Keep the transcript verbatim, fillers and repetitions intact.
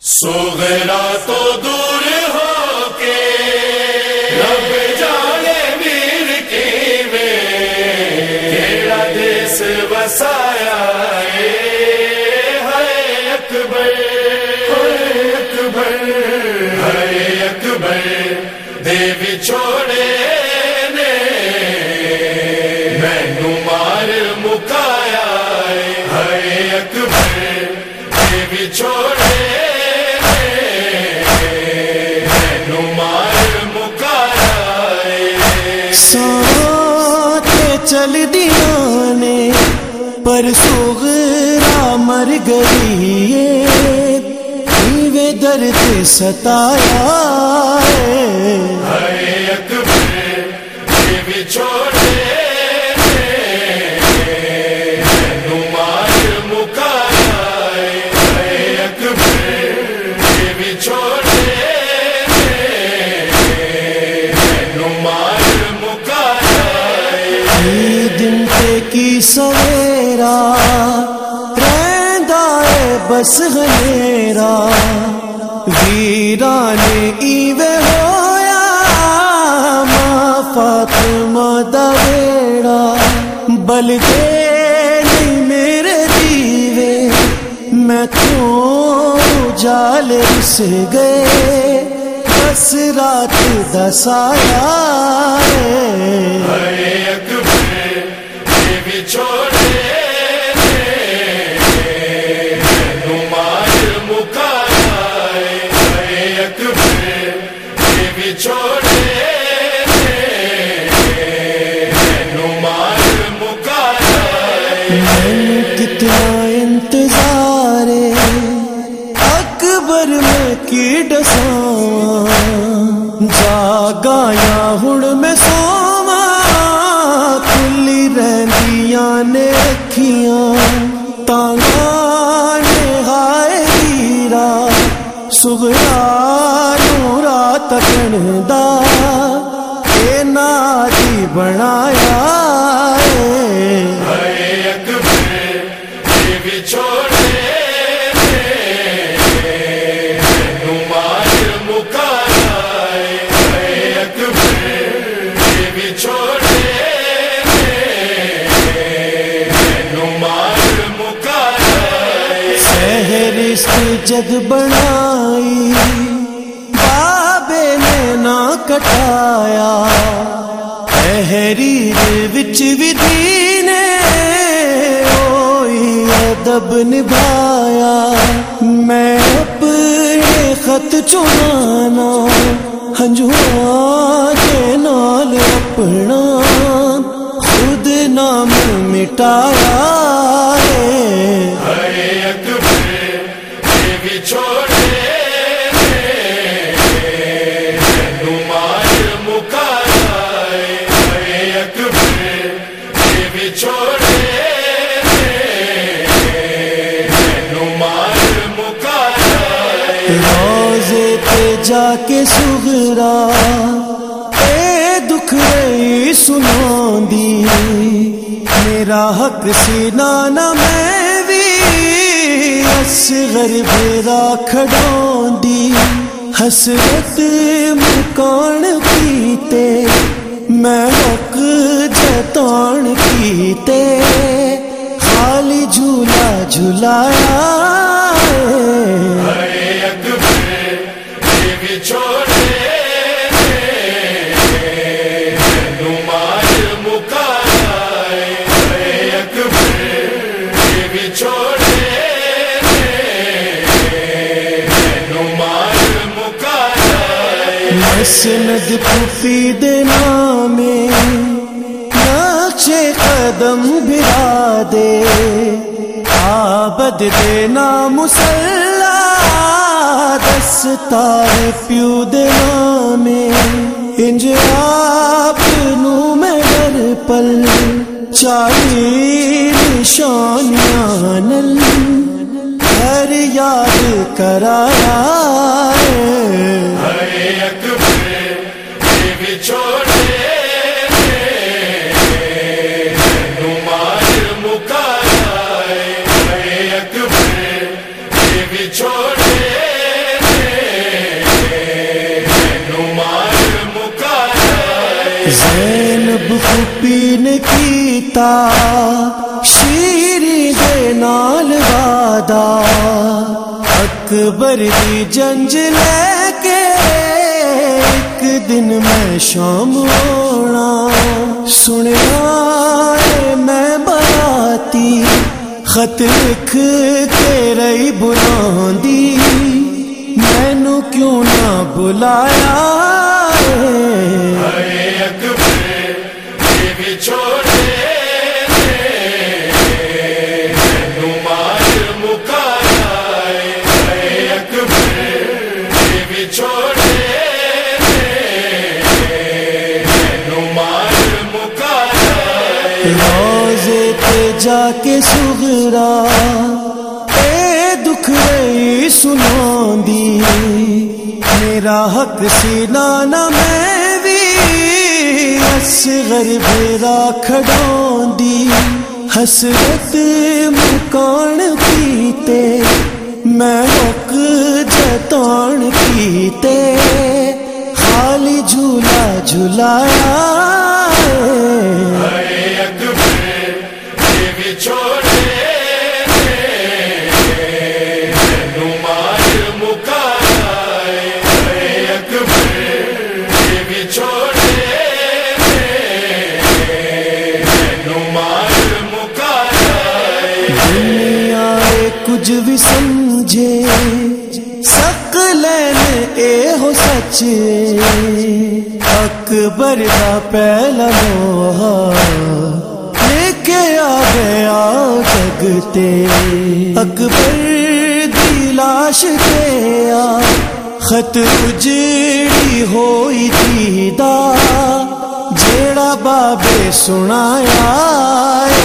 سغرا تو دور ہو کے رب جانے میر کی میں کیڑا دیس وسایا ہے اکبر ہے اکبر ہے اکبر دیوی چھوڑے نے مینو مار مکایا ہے اکبر دیوی چھوڑے چل دیا نے پر سغرا مر گئی ایویں درد ستایا ہے اکبر دیوی چھوڑے مینو مار مکایا ہے اکبر دیوی چھوڑے مینو مار دن تے کی سویرا رہندا ہے بس ہنیرا ویران ایوے ہویا ماں فاطمہ دا ویڑا بل دے نہیں میرے دیوے میں تو جال رس گئے بس رات دا سایہ ہے اکبر دیوی چھوڑے مینو مار مکایا ہے اکبر دیوی چھوڑے مینو مار مکایا کتنا انتظار اکبر میں کی ڈساں جاگایا ہن میں سوواں کھلی رہندیاں نے اکھیاں تانگاں نے ہائے ہیرا سغرا نوں رات تکن دا اے نادی بنایا ہے اکبر دیوی چھوڑے جگ بنائی بابے نے نہ کٹایا تحریر وچ بھی دینے ہوئی ادب نبھایا میں اپنے خط چنانا ہنجواں کے نال اپنا خود نام مٹایا ہے اکبر دیوی چھوڑے مینو مار مکایا ہے اکبر دیوی چھوڑے مینو مار مکایا روزے تے جا کے سغرا اے دکھ رہی سناندی میرا حق سی نانا میں اصغر بھیرا کھڑاندی حسرت مکان کیتے میں حق جتان کیتے خالی جھولا جھلایا ہے اکبر دیوی چھوڑے مینو مار مکایا ہے اکبر دیوی چھوڑے مسند پھوپھی دے نامے نقش قدم بھرا دے عابد دے نام مصلا دستار پیو دے نامے انج آپ نو میں ہر پل چاہی نشانیاں نل ہر یاد کرایا ہے اکبر دیوی چھوڑے مینو مار مکایا ہے اکبر دیوی چھوڑے یوپی نے کیتا شیری دے نال وعدہ اکبر دی جنج لے کے ایک دن میں شام ہونا سنیا اے میں باراتی خط لکھ کے رہی بلاندی مینوں کیوں نہ بلایا اے اکبر یہ بچھوڑے مینوں مار مکایا اے اکبر یہ بچھوڑے مینوں مار مکایا روزے تے جا کے سغرا اے دکھ رہی سناندی میرا حق سی نانا میں بھی اصغر بھیرا کھڑاندی حسرت مکان پیتے میں حق جتان پیتے خالی جھولا جھلایا اے اکبر یہ بچھوڑے مینوں مار مکایا اے اکبر یہ بچھوڑے مینوں مار مکایا دنیا اے کچھ بھی سمجھے ثقلین اے ہو سچ اکبر دا پہلا لوہا لے کے آ گیا جگتے اکبر دی لاش تے آ خط اجڑی ہوئی دیدا جیڑا بابے سنایا